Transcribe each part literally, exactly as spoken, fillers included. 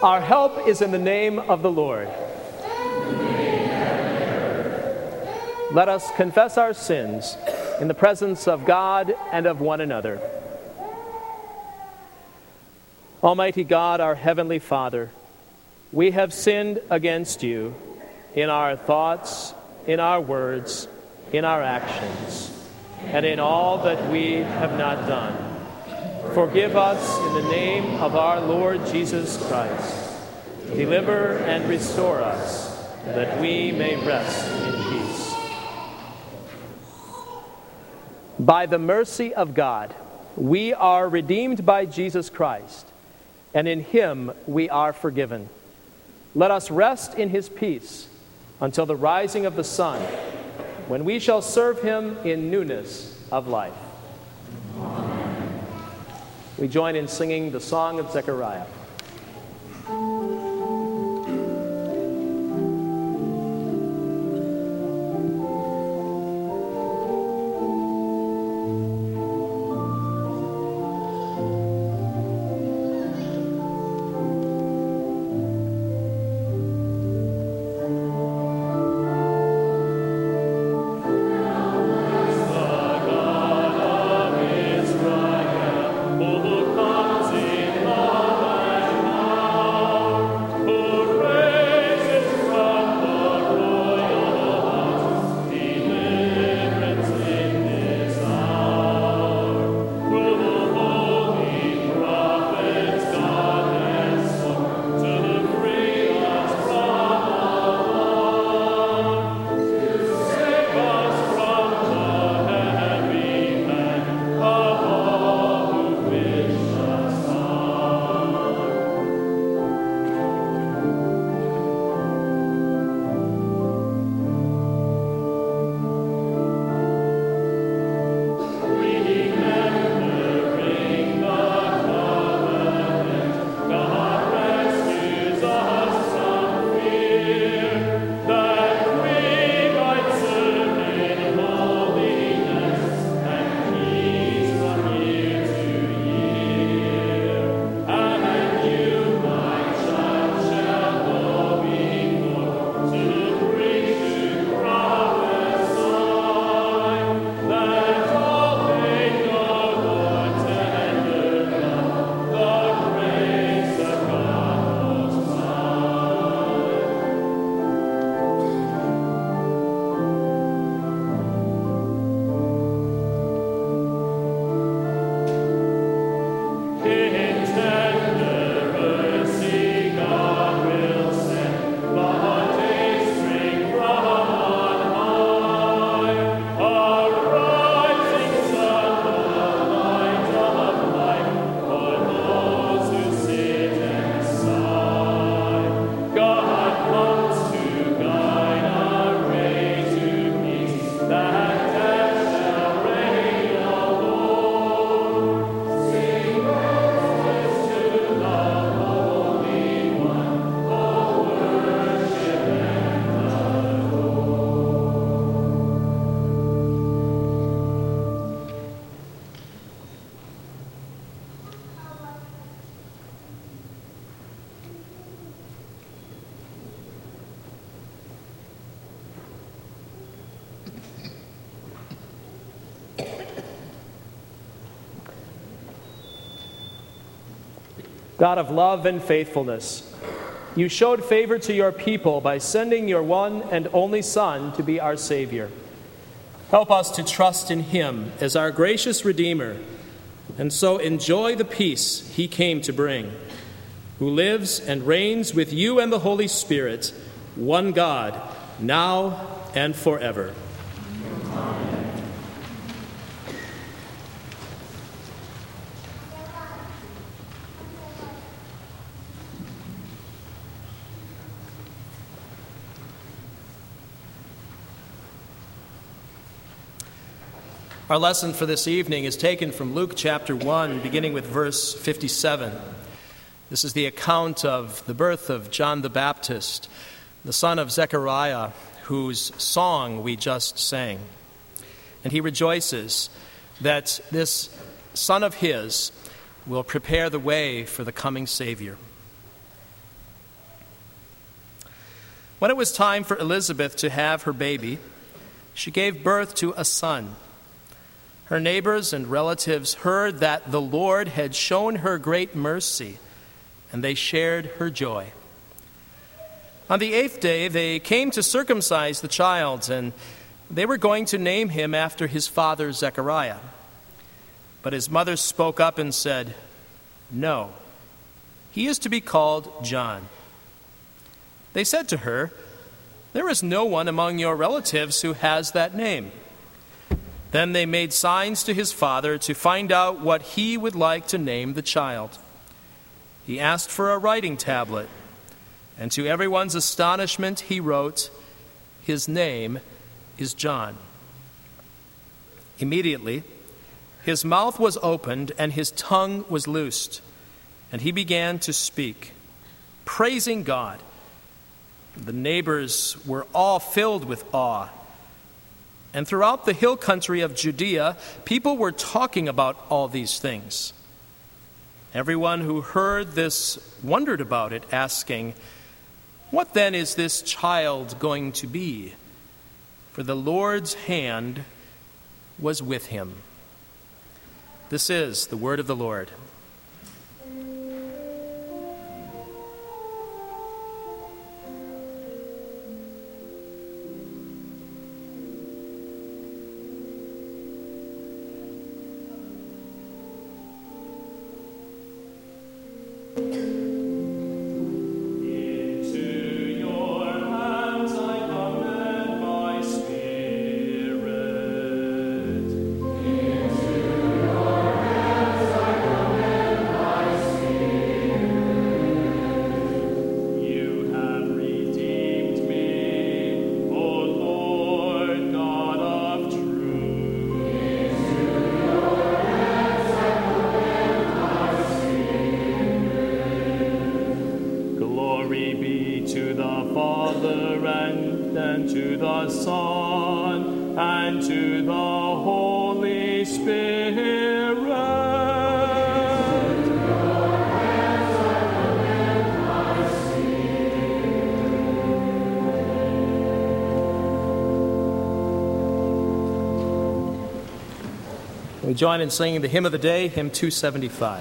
Our help is in the name of the Lord. Let us confess our sins in the presence of God and of one another. Almighty God, our heavenly Father, we have sinned against you in our thoughts, in our words, in our actions, and in all that we have not done. Forgive us in the name of our Lord Jesus Christ. Deliver and restore us, that we may rest in peace. By the mercy of God, we are redeemed by Jesus Christ, and in him we are forgiven. Let us rest in his peace until the rising of the sun, when we shall serve him in newness of life. Amen. We join in singing the Song of Zechariah. God of love and faithfulness, you showed favor to your people by sending your one and only Son to be our Savior. Help us to trust in him as our gracious Redeemer, and so enjoy the peace he came to bring, who lives and reigns with you and the Holy Spirit, one God, now and forever. Amen. Our lesson for this evening is taken from Luke chapter one, beginning with verse fifty-seven. This is the account of the birth of John the Baptist, the son of Zechariah, whose song we just sang. And he rejoices that this son of his will prepare the way for the coming Savior. When it was time for Elizabeth to have her baby, she gave birth to a son. Her neighbors and relatives heard that the Lord had shown her great mercy, and they shared her joy. On the eighth day, they came to circumcise the child, and they were going to name him after his father Zechariah. But his mother spoke up and said, "No, he is to be called John." They said to her, "There is no one among your relatives who has that name." Then they made signs to his father to find out what he would like to name the child. He asked for a writing tablet, and to everyone's astonishment he wrote, "His name is John." Immediately, his mouth was opened and his tongue was loosed, and he began to speak, praising God. The neighbors were all filled with awe. And throughout the hill country of Judea, people were talking about all these things. Everyone who heard this wondered about it, asking, "What then is this child going to be?" For the Lord's hand was with him. This is the word of the Lord. We join in singing the hymn of the day, hymn two seventy-five.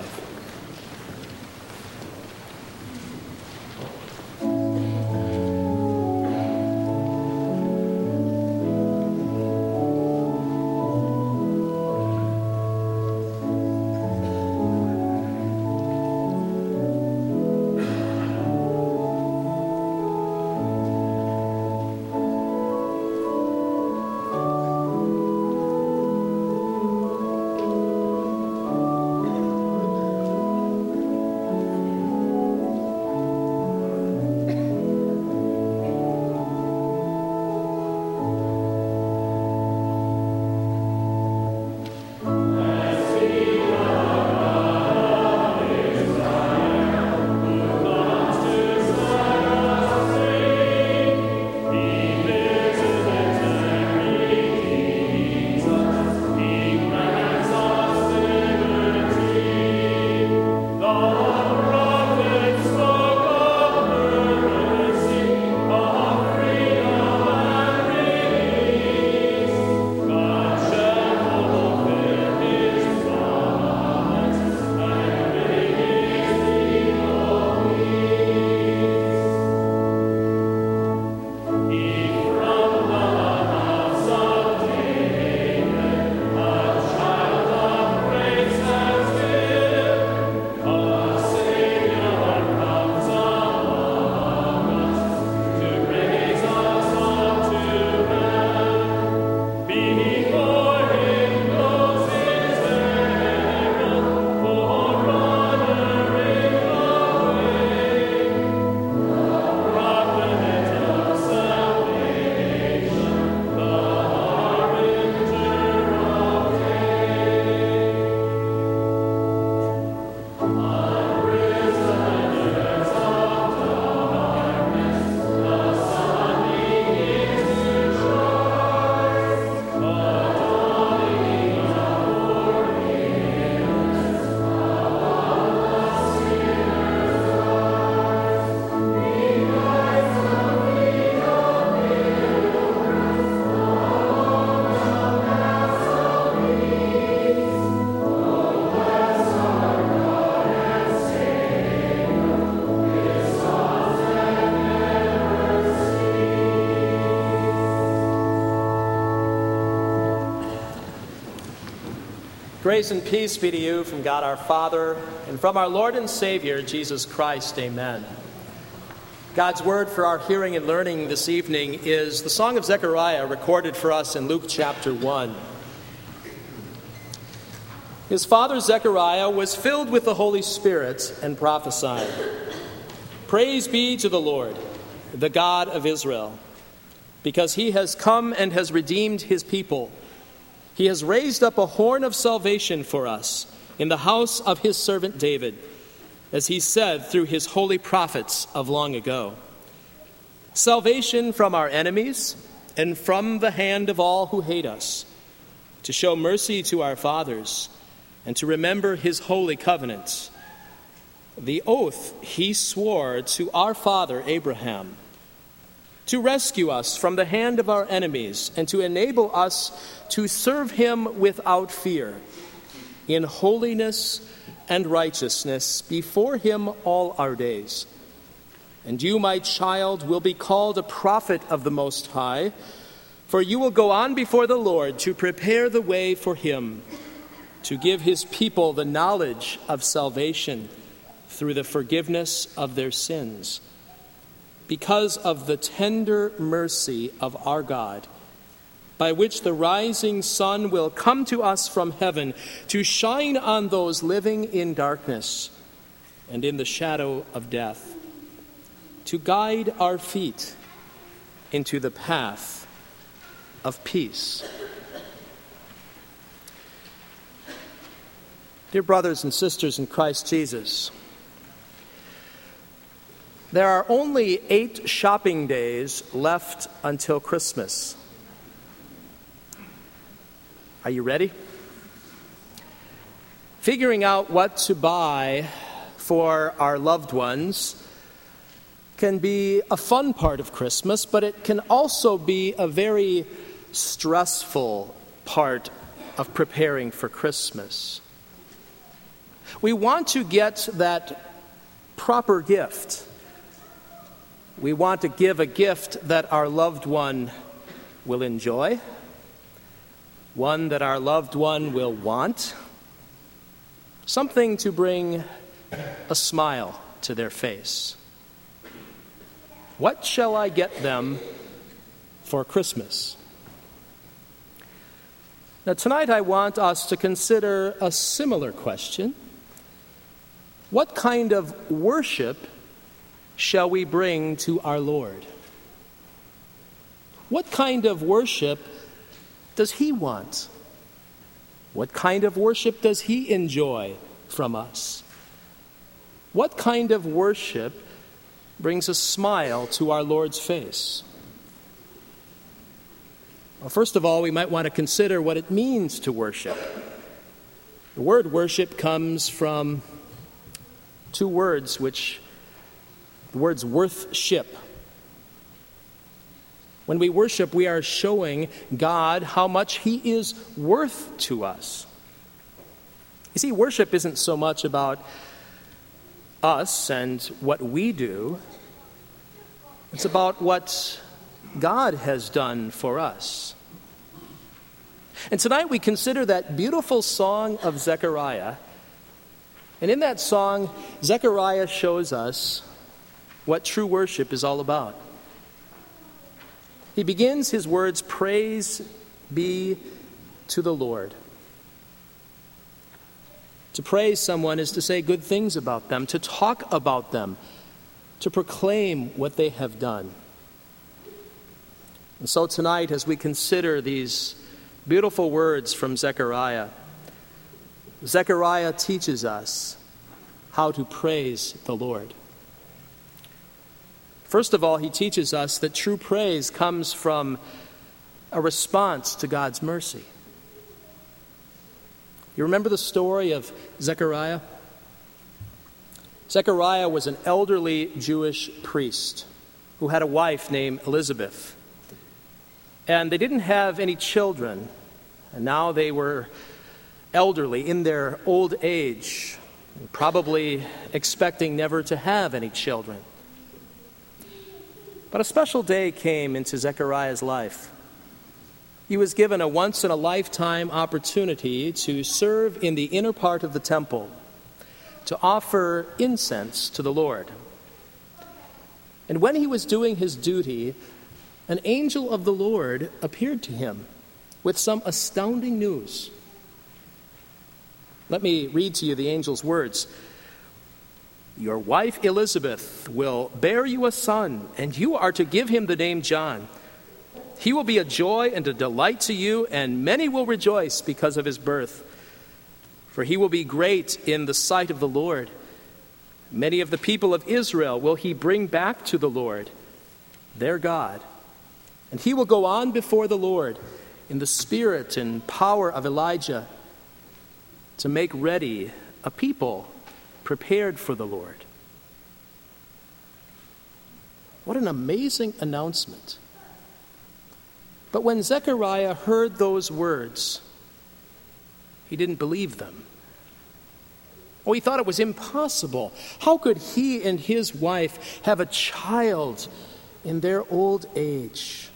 Grace and peace be to you from God our Father and from our Lord and Savior, Jesus Christ. Amen. God's word for our hearing and learning this evening is the Song of Zechariah, recorded for us in Luke chapter one. His father Zechariah was filled with the Holy Spirit and prophesied, "Praise be to the Lord, the God of Israel, because he has come and has redeemed his people. He has raised up a horn of salvation for us in the house of his servant David, as he said through his holy prophets of long ago. Salvation from our enemies and from the hand of all who hate us, to show mercy to our fathers and to remember his holy covenant, the oath he swore to our father Abraham, to rescue us from the hand of our enemies and to enable us to serve him without fear, in holiness and righteousness before him all our days. And you, my child, will be called a prophet of the Most High, for you will go on before the Lord to prepare the way for him, to give his people the knowledge of salvation through the forgiveness of their sins, because of the tender mercy of our God, by which the rising sun will come to us from heaven to shine on those living in darkness and in the shadow of death, to guide our feet into the path of peace." Dear brothers and sisters in Christ Jesus, there are only eight shopping days left until Christmas. Are you ready? Figuring out what to buy for our loved ones can be a fun part of Christmas, but it can also be a very stressful part of preparing for Christmas. We want to get that proper gift. We want to give a gift that our loved one will enjoy, one that our loved one will want, something to bring a smile to their face. What shall I get them for Christmas? Now, tonight I want us to consider a similar question. What kind of worship shall we bring to our Lord? What kind of worship does he want? What kind of worship does he enjoy from us? What kind of worship brings a smile to our Lord's face? Well, first of all, we might want to consider what it means to worship. The word worship comes from two words which The words worth-ship. When we worship, we are showing God how much he is worth to us. You see, worship isn't so much about us and what we do. It's about what God has done for us. And tonight we consider that beautiful song of Zechariah. And in that song, Zechariah shows us what true worship is all about. He begins his words, "Praise be to the Lord." To praise someone is to say good things about them, to talk about them, to proclaim what they have done. And so tonight, as we consider these beautiful words from Zechariah, Zechariah teaches us how to praise the Lord. First of all, he teaches us that true praise comes from a response to God's mercy. You remember the story of Zechariah? Zechariah was an elderly Jewish priest who had a wife named Elizabeth. And they didn't have any children, and now they were elderly in their old age, probably expecting never to have any children. But a special day came into Zechariah's life. He was given a once-in-a-lifetime opportunity to serve in the inner part of the temple, to offer incense to the Lord. And when he was doing his duty, an angel of the Lord appeared to him with some astounding news. Let me read to you the angel's words. "Your wife Elizabeth will bear you a son, and you are to give him the name John. He will be a joy and a delight to you, and many will rejoice because of his birth. For he will be great in the sight of the Lord. Many of the people of Israel will he bring back to the Lord, their God. And he will go on before the Lord in the spirit and power of Elijah, to make ready a people prepared for the Lord." What an amazing announcement. But when Zechariah heard those words, he didn't believe them. Oh, he thought it was impossible. How could he and his wife have a child in their old age?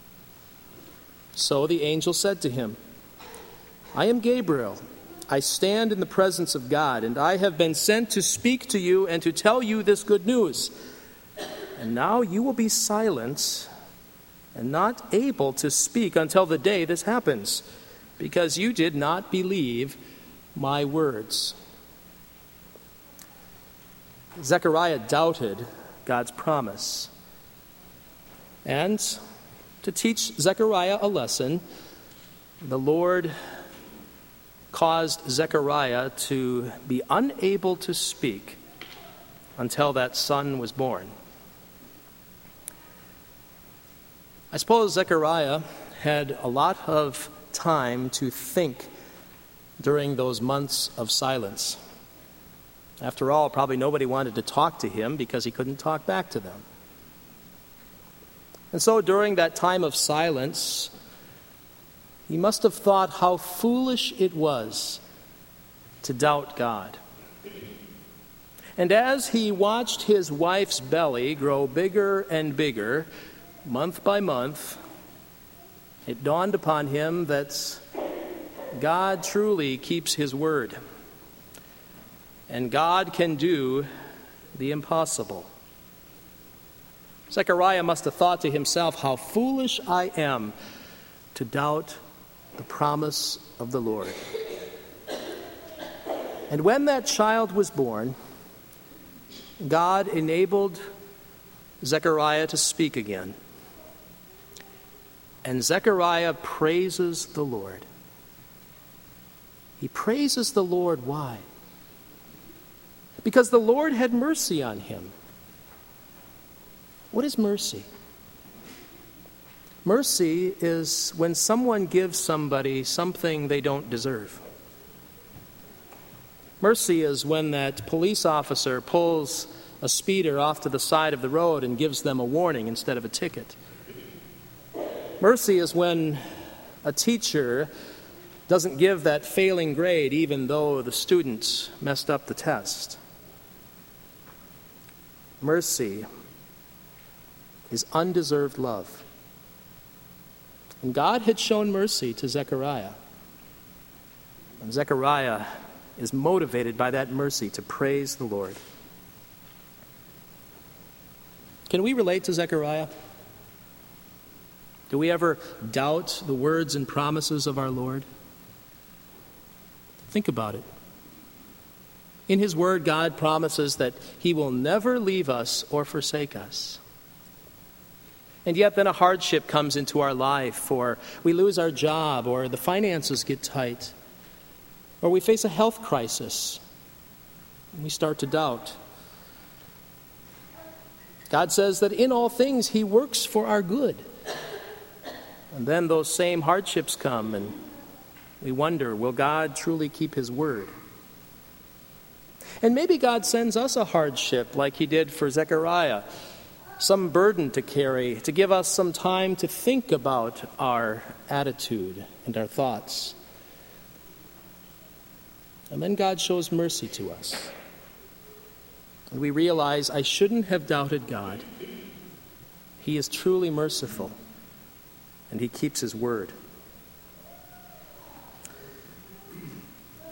So the angel said to him, "I am Gabriel. I stand in the presence of God, and I have been sent to speak to you and to tell you this good news. And now you will be silent and not able to speak until the day this happens, because you did not believe my words." Zechariah doubted God's promise. And to teach Zechariah a lesson, the Lord caused Zechariah to be unable to speak until that son was born. I suppose Zechariah had a lot of time to think during those months of silence. After all, probably nobody wanted to talk to him because he couldn't talk back to them. And so during that time of silence, he must have thought how foolish it was to doubt God. And as he watched his wife's belly grow bigger and bigger, month by month, it dawned upon him that God truly keeps his word. And God can do the impossible. Zechariah must have thought to himself, how foolish I am to doubt the promise of the Lord. And when that child was born, God enabled Zechariah to speak again. And Zechariah praises the Lord. He praises the Lord. Why? Because the Lord had mercy on him. What is mercy? Mercy is when someone gives somebody something they don't deserve. Mercy is when that police officer pulls a speeder off to the side of the road and gives them a warning instead of a ticket. Mercy is when a teacher doesn't give that failing grade even though the student messed up the test. Mercy is undeserved love. And God had shown mercy to Zechariah. And Zechariah is motivated by that mercy to praise the Lord. Can we relate to Zechariah? Do we ever doubt the words and promises of our Lord? Think about it. In his word, God promises that he will never leave us or forsake us. And yet then a hardship comes into our life, or we lose our job, or the finances get tight, or we face a health crisis, and we start to doubt. God says that in all things he works for our good. And then those same hardships come, and we wonder, will God truly keep his word? And maybe God sends us a hardship like he did for Zechariah, some burden to carry, to give us some time to think about our attitude and our thoughts. And then God shows mercy to us. And we realize, I shouldn't have doubted God. He is truly merciful, and he keeps his word.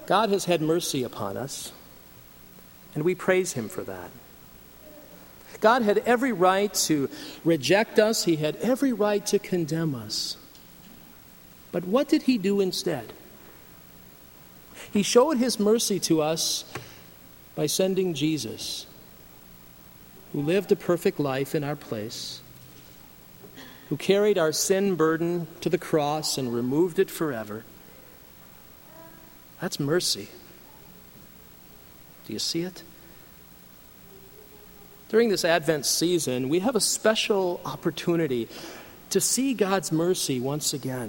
God has had mercy upon us, and we praise him for that. God had every right to reject us. He had every right to condemn us. But what did he do instead? He showed his mercy to us by sending Jesus, who lived a perfect life in our place, who carried our sin burden to the cross and removed it forever. That's mercy. Do you see it? During this Advent season, we have a special opportunity to see God's mercy once again.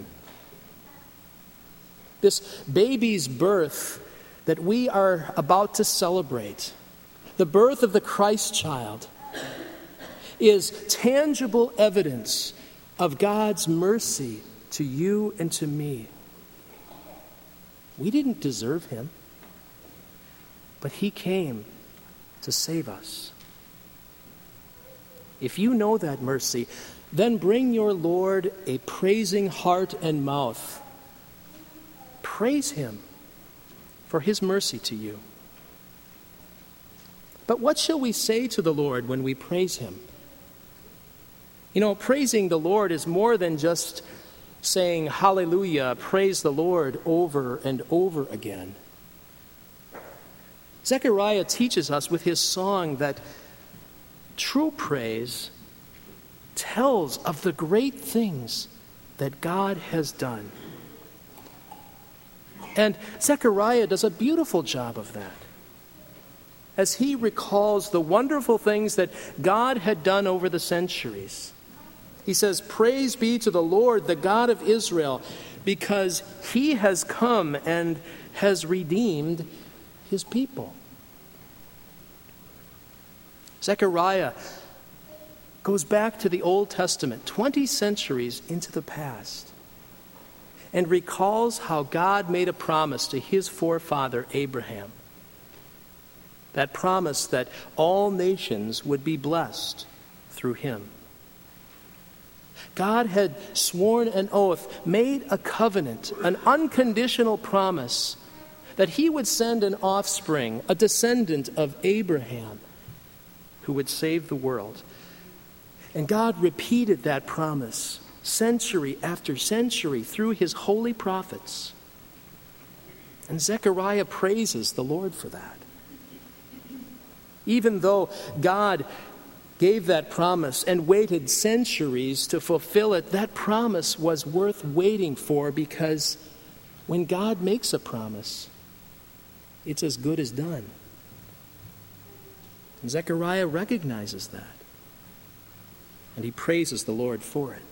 This baby's birth that we are about to celebrate, the birth of the Christ child, is tangible evidence of God's mercy to you and to me. We didn't deserve him, but he came to save us. If you know that mercy, then bring your Lord a praising heart and mouth. Praise him for his mercy to you. But what shall we say to the Lord when we praise him? You know, praising the Lord is more than just saying hallelujah, praise the Lord over and over again. Zechariah teaches us with his song that true praise tells of the great things that God has done. And Zechariah does a beautiful job of that, as he recalls the wonderful things that God had done over the centuries. He says, "Praise be to the Lord, the God of Israel, because he has come and has redeemed his people." Zechariah goes back to the Old Testament, twenty centuries into the past, and recalls how God made a promise to his forefather Abraham. That promise that all nations would be blessed through him. God had sworn an oath, made a covenant, an unconditional promise that he would send an offspring, a descendant of Abraham, who would save the world. And God repeated that promise century after century through his holy prophets. And Zechariah praises the Lord for that. Even though God gave that promise and waited centuries to fulfill it, that promise was worth waiting for, because when God makes a promise, it's as good as done. And Zechariah recognizes that, and he praises the Lord for it.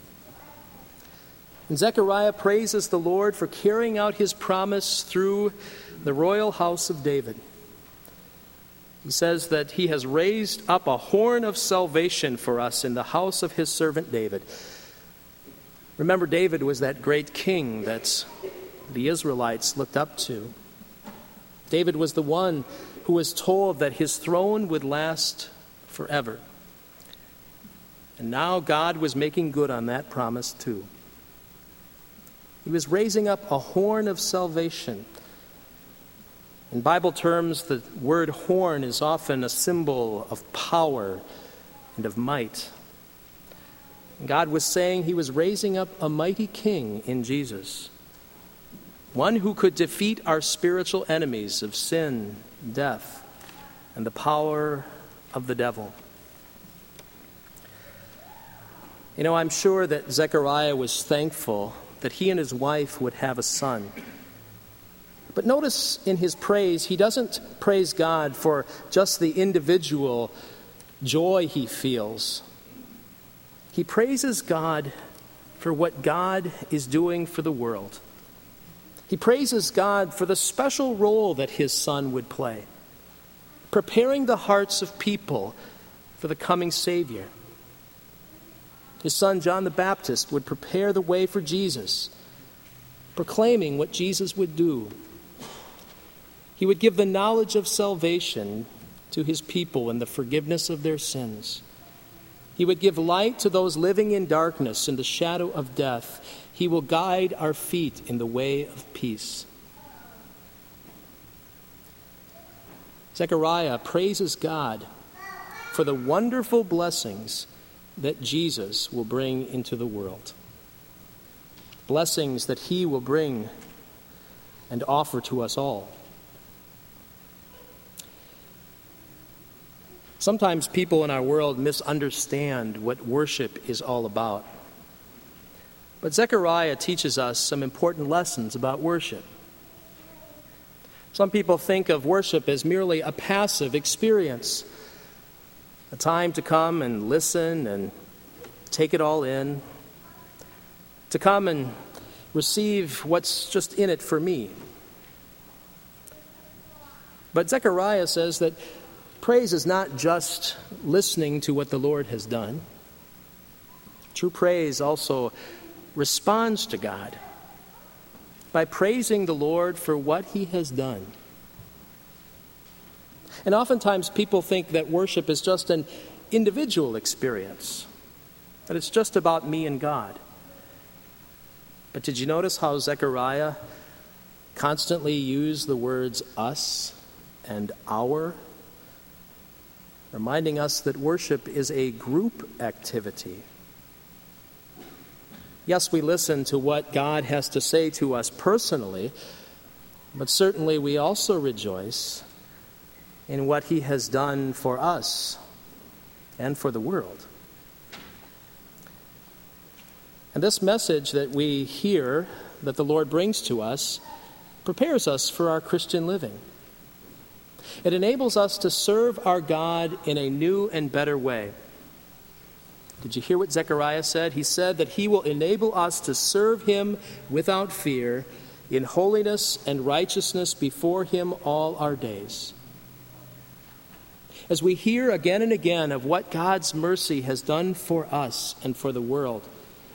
And Zechariah praises the Lord for carrying out his promise through the royal house of David. He says that he has raised up a horn of salvation for us in the house of his servant David. Remember, David was that great king that the Israelites looked up to. David was the one who was told that his throne would last forever. And now God was making good on that promise too. He was raising up a horn of salvation. In Bible terms, the word horn is often a symbol of power and of might. And God was saying he was raising up a mighty king in Jesus, one who could defeat our spiritual enemies of sin, death, and the power of the devil. You know, I'm sure that Zechariah was thankful that he and his wife would have a son. But notice in his praise, he doesn't praise God for just the individual joy he feels. He praises God for what God is doing for the world. He praises God for the special role that his son would play, preparing the hearts of people for the coming Savior. His son John the Baptist would prepare the way for Jesus, proclaiming what Jesus would do. He would give the knowledge of salvation to his people and the forgiveness of their sins. He would give light to those living in darkness and the shadow of death. He will guide our feet in the way of peace. Zechariah praises God for the wonderful blessings that Jesus will bring into the world. Blessings that he will bring and offer to us all. Sometimes people in our world misunderstand what worship is all about. But Zechariah teaches us some important lessons about worship. Some people think of worship as merely a passive experience, a time to come and listen and take it all in, to come and receive what's just in it for me. But Zechariah says that praise is not just listening to what the Lord has done. True praise also responds to God by praising the Lord for what he has done. And oftentimes people think that worship is just an individual experience, that it's just about me and God. But did you notice how Zechariah constantly used the words us and our, reminding us that worship is a group activity? Yes, we listen to what God has to say to us personally, but certainly we also rejoice in what he has done for us and for the world. And this message that we hear, that the Lord brings to us, prepares us for our Christian living. It enables us to serve our God in a new and better way. Did you hear what Zechariah said? He said that he will enable us to serve him without fear, in holiness and righteousness before him all our days. As we hear again and again of what God's mercy has done for us and for the world,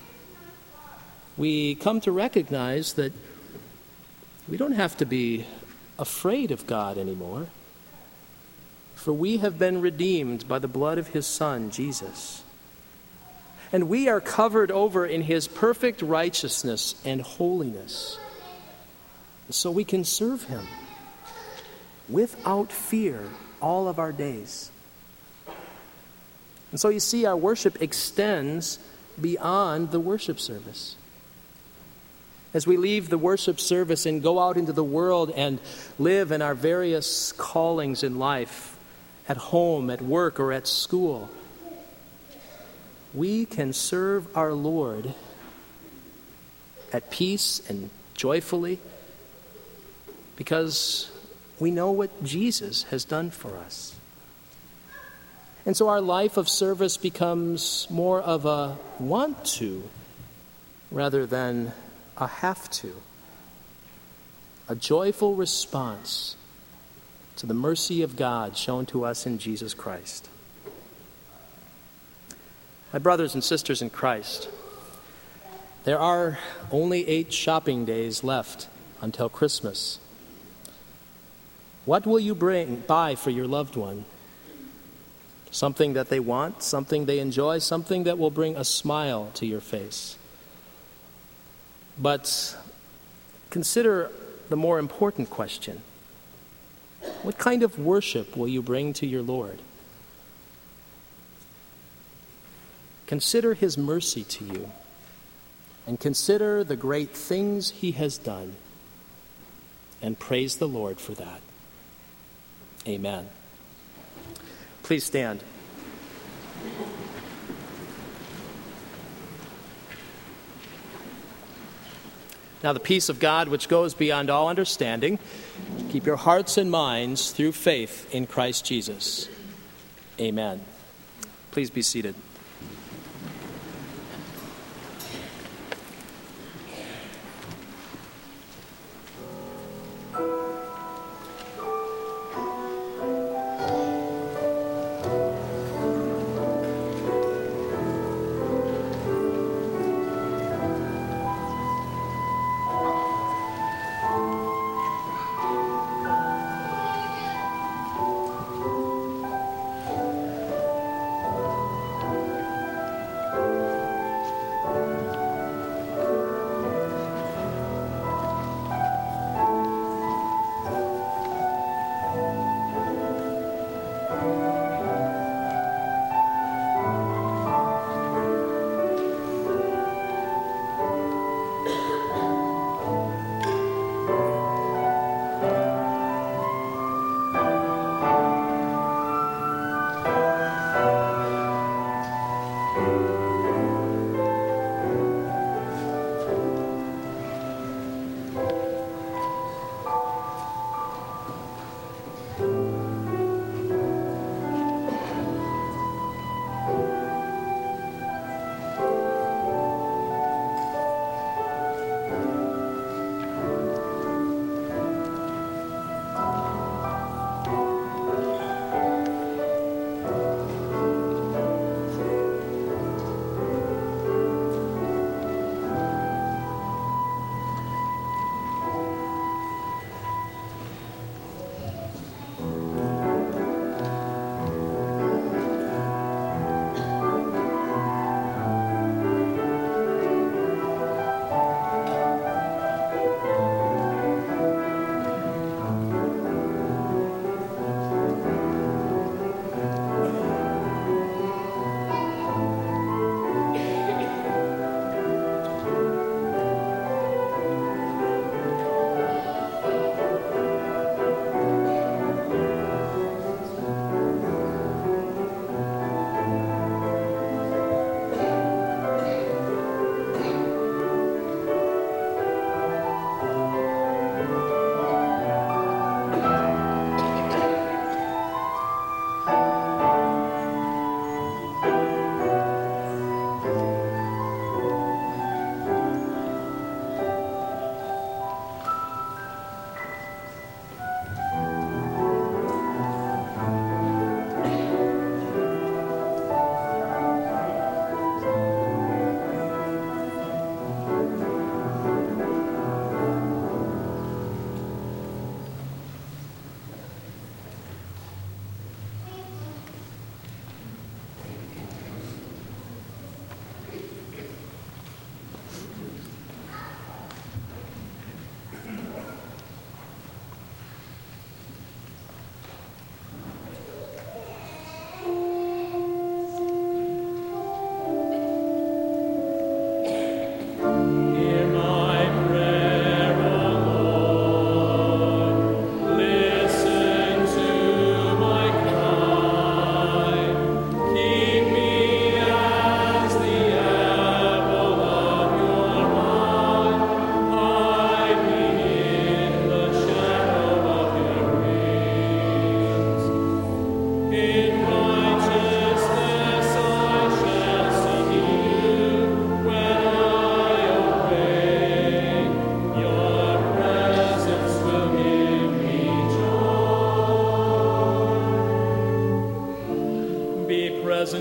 we come to recognize that we don't have to be afraid of God anymore, for we have been redeemed by the blood of his Son, Jesus. And we are covered over in his perfect righteousness and holiness, so we can serve him without fear all of our days. And so you see, our worship extends beyond the worship service. As we leave the worship service and go out into the world and live in our various callings in life, at home, at work, or at school, we can serve our Lord at peace and joyfully because we know what Jesus has done for us. And so our life of service becomes more of a want to rather than a have to. A joyful response to the mercy of God shown to us in Jesus Christ. My brothers and sisters in Christ, there are only eight shopping days left until Christmas. What will you bring, buy for your loved one? Something that they want, something they enjoy, something that will bring a smile to your face. But consider the more important question. What kind of worship will you bring to your Lord? Consider his mercy to you, and consider the great things he has done, and praise the Lord for that. Amen. Please stand. Now the peace of God, which goes beyond all understanding, keep your hearts and minds through faith in Christ Jesus. Amen. Please be seated.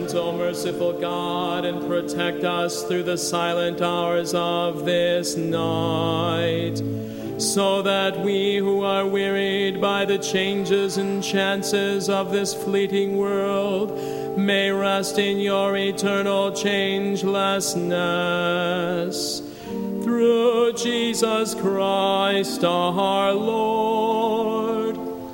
Grant, O merciful God, and protect us through the silent hours of this night, so that we who are wearied by the changes and chances of this fleeting world may rest in your eternal changelessness. Through Jesus Christ our Lord.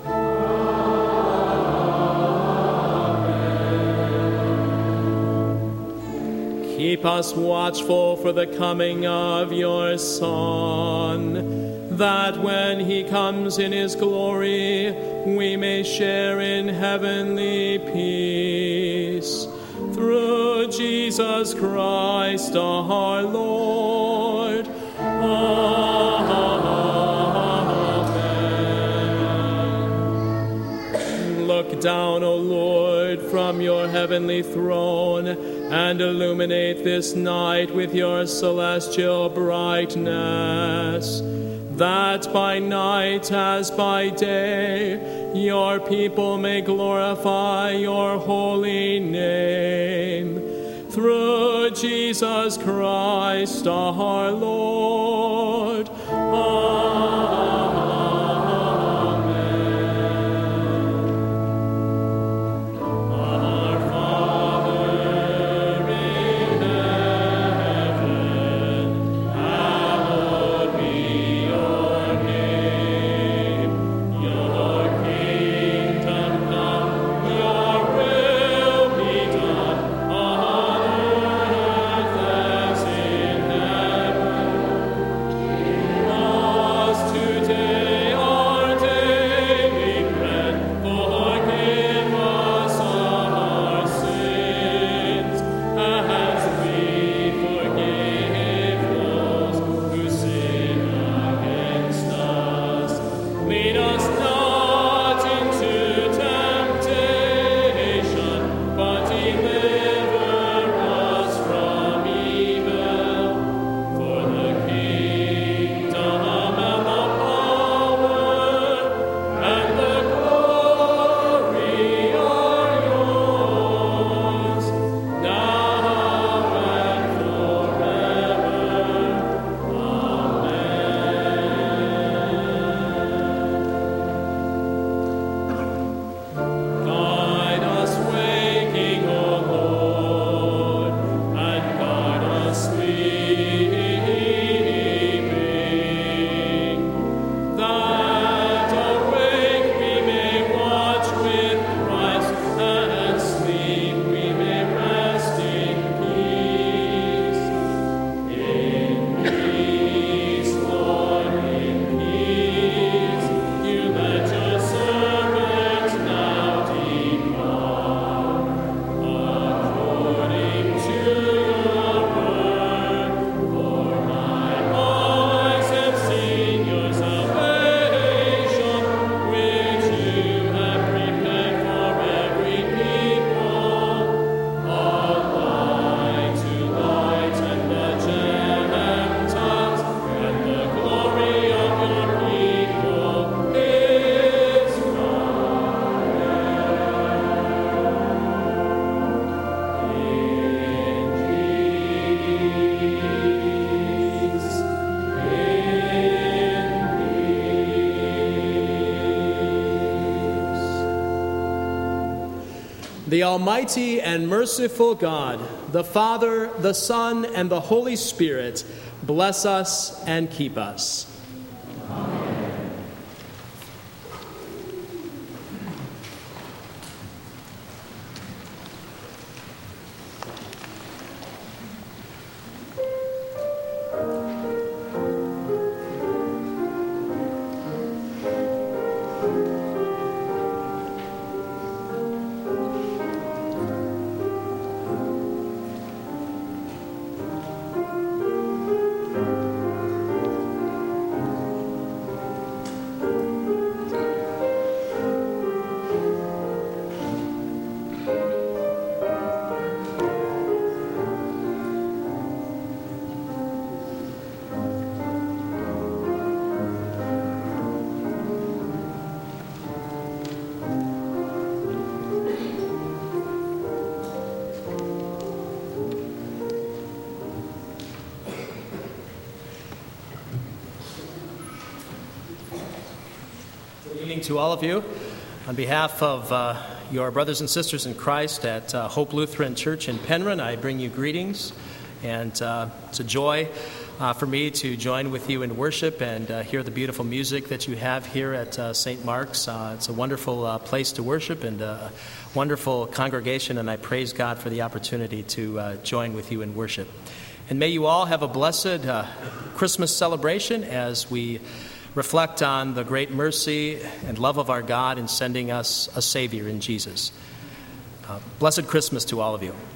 Amen. Keep us watchful for the coming of your Son, that when he comes in his glory, we may share in heavenly peace. Through Jesus Christ our Lord. Amen. Look down, O Lord, from your heavenly throne, and illuminate this night with your celestial brightness, that by night as by day your people may glorify your holy name. Through Jesus Christ our Lord. The Almighty and merciful God, the Father, the Son, and the Holy Spirit, bless us and keep us. evening to all of you. On behalf of uh, your brothers and sisters in Christ at uh, Hope Lutheran Church in Penryn, I bring you greetings, and uh, it's a joy uh, for me to join with you in worship and uh, hear the beautiful music that you have here at uh, Saint Mark's. Uh, it's a wonderful uh, place to worship and a wonderful congregation, and I praise God for the opportunity to uh, join with you in worship. And may you all have a blessed uh, Christmas celebration as we reflect on the great mercy and love of our God in sending us a Savior in Jesus. Uh, blessed Christmas to all of you.